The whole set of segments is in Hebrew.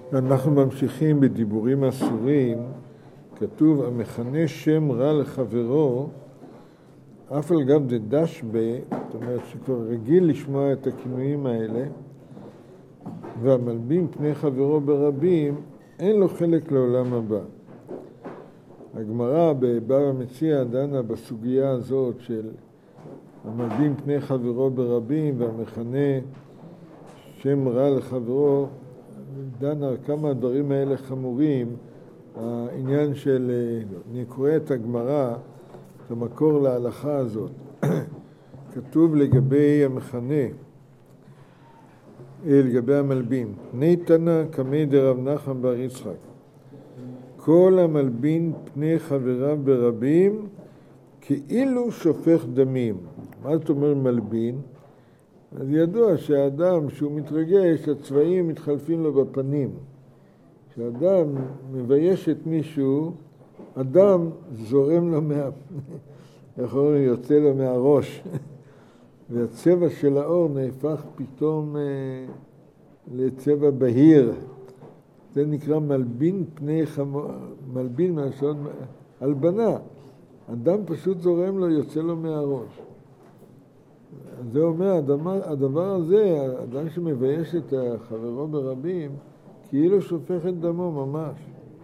אנחנו ממשיכים בדיבורים אסורים. כתוב, המכנה שם רע לחברו, אף על גב דדש ב, זאת אומרת שכבר רגיל לשמוע את הכינויים האלה, והמלבין פני חברו ברבים, אין לו חלק לעולם הבא. הגמרא בבבא מציעא דנה בסוגיה הזאת של המלבין פני חברו ברבים והמכנה שם רע לחברו, דנה כמה הדברים האלה חמורים. העניין של, אני קורא את הגמרא, את המקור להלכה הזאת. כתוב לגבי המכנה, לגבי המלבין, ניתנה כמי דרב נחמן בר יצחק, כל המלבין פני חבריו ברבים כאילו שופך דמים. מה זאת אומרת מלבין? אז ידוע שהאדם שהוא מתרגש, הצבעים מתחלפים לו בפנים. כשאדם מבייש את מישהו, אדם זורם לו יוצא לו מהראש. והצבע של האור נהפך פתאום לצבע בהיר. זה נקרא מלבין פני מלבין מהשון, הלבנה. אדם פשוט זורם לו, יוצא לו מהראש. זה אומר, הדבר הזה, האדם שמבייש את חברו ברבים, כאילו שופך את דמו ממש.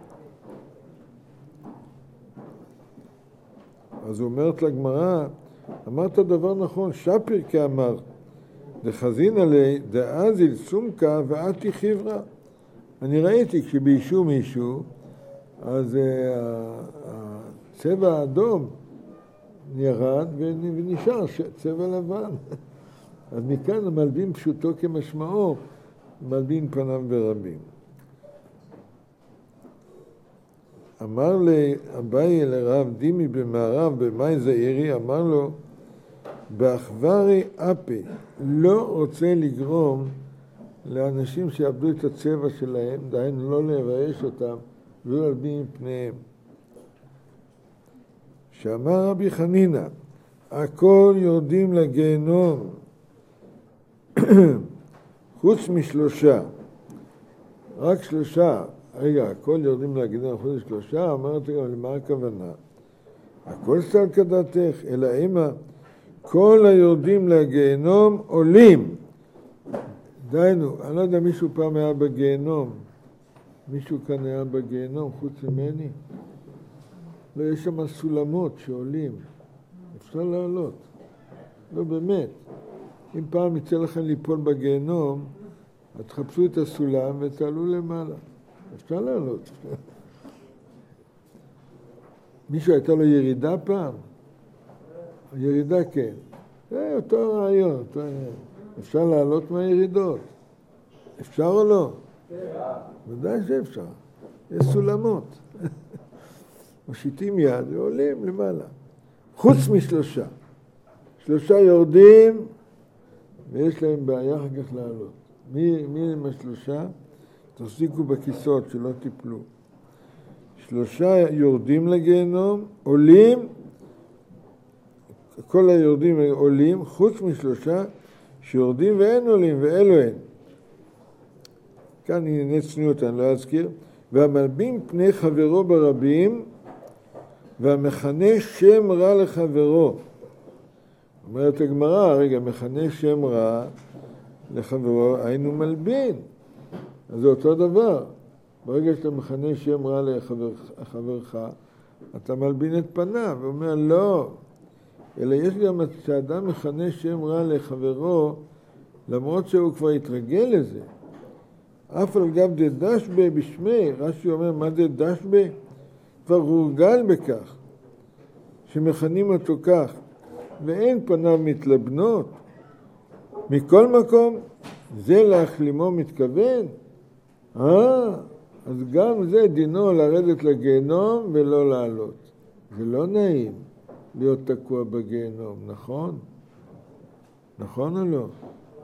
אז הוא אומרת לגמרא, אמרת דבר נכון, שפיר כאמר, דחזין עלי, דאזיל סומקה ואתי חברה. אני ראיתי כשביישו מישהו, אז הצבע האדום ירד ונשאר צבע לבן. אז מכאן המלבין פשוטו כמשמעו, מלבין פניו ברבים. אמר לאביי לרב דימי במערב במאי זעירי, אמר לו, באחוורי אפי, לא רוצה לגרום לאנשים שיאבדו את הצבע שלהם, דהיינו לא לבייש אותם, לא להלבין פניהם. שאמר רבי חנינא, הכל יורדים לגיהנום, חוץ משלושה, רק שלושה. רגע, הכל יורדים לגיהנום חוץ משלושה, אמרתי גם למה הכוונה? הכל סתם כדעתך, אלא אימא, כל היורדים לגיהנום עולים. דיינו, אני לא יודע, מישהו פעם היה בגיהנום? מישהו כאן היה בגיהנום חוץ ממני? לא, יש שם סולמות שעולים. אפשר לעלות. לא, באמת. אם פעם יצא לכם ליפול בגיהנום, אז תחפשו את הסולם ותעלו למעלה. אפשר לעלות. מישהו הייתה לו ירידה פעם? ירידה כן. זה אותו רעיון. אפשר לעלות מהירידות. אפשר או לא? ודאי שאפשר. יש סולמות. מושיטים יד ועולים למעלה. חוץ משלושה. שלושה יורדים ויש להם בעיה אחר כך לעלות. מי הם השלושה? תחזיקו בכיסאות שלא תיפלו. שלושה יורדים לגיהנום, עולים, כל היורדים עולים, חוץ משלושה שיורדים ואין עולים ואלו אין. כאן ענייני צניעות, אני לא אזכיר. והמלבין פני חברו ברבים, והמכנה שם רע לחברו. אומרת הגמרא, רגע, מכנה שם רע לחברו, היינו מלבין. אז זה אותו דבר. ברגע שאתה מכנה שם רע לחברך, אתה מלבין את פניו. הוא אומר, לא. אלא יש גם שאדם מכנה שם רע לחברו, למרות שהוא כבר התרגל לזה. אף על גב דדש בה בשמי, רש"י אומר, מה זה דש בה? כבר הורגל בכך, שמכנים אותו כך, ואין פניו מתלבנות. מכל מקום, זה להחלימו מתכוון. אז גם זה דינו לרדת לגיהנום ולא לעלות. זה לא נעים להיות תקוע בגיהנום, נכון? נכון או לא?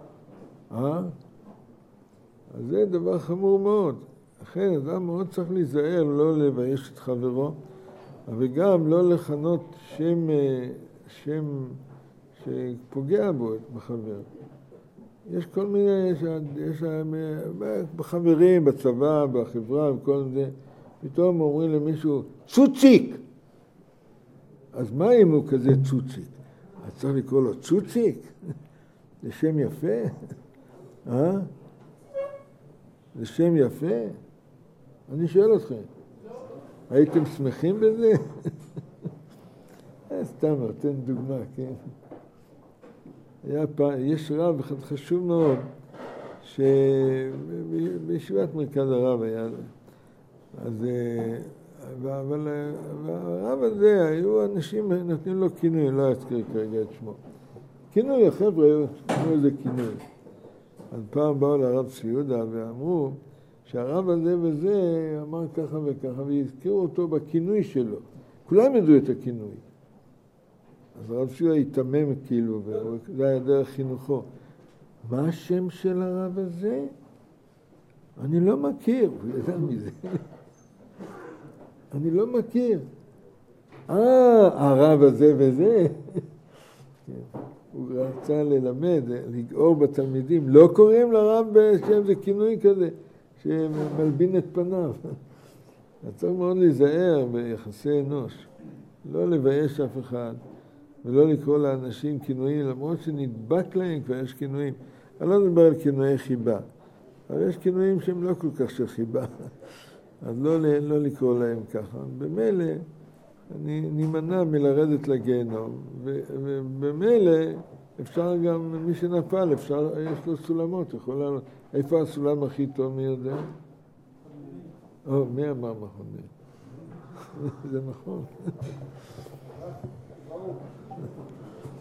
אז זה דבר חמור מאוד. לכן אדם מאוד צריך להיזהר לא לבייש את חברו, אבל גם לא לכנות שם שפוגע בו, בחבר. יש כל מיני, יש בחברים, בצבא, בחברה וכל זה, פתאום אומרים למישהו, צוציק! אז מה אם הוא כזה צוציק? אז צריך לקרוא לו צוציק? זה שם יפה? זה שם יפה? אני שואל אתכם, הייתם שמחים בזה? סתם נותן דוגמה, כן? יש רב אחד חשוב מאוד, שבישיבת מרכז הרב היה לו. אבל הרב הזה, היו אנשים נותנים לו כינוי, לא אזכיר כרגע את שמו. כינוי, החבר'ה, נתנו איזה כינוי. אז פעם באו לרב צבי יהודה ואמרו שהרב הזה וזה אמר ככה וככה, והזכירו אותו בכינוי שלו. כולם ידעו את הכינוי. אז הרב צבי יהודה התאמם כאילו, וזה היה דרך חינוכו. מה השם של הרב הזה? אני לא מכיר, הוא ידע מזה. אני לא מכיר. הרב הזה וזה. הוא רצה ללמד, לגאור בתלמידים. לא קוראים לרב בשם, זה כינוי כזה, שמלבין את פניו. צריך מאוד להיזהר ביחסי אנוש. לא לבייש אף אחד, ולא לקרוא לאנשים כינויים, למרות שנדבק להם כבר יש כינויים. אני לא מדבר על כינויי חיבה, אבל יש כינויים שהם לא כל כך של חיבה. אז לא לקרוא להם ככה. במילא, אני נימנע מלרדת לגיהנום, ובמילא אפשר גם, מי שנפל, יש לו סולמות, יכול לעלות. איפה הסולם הכי טוב, מי יודע? מי אמר נכון? זה נכון.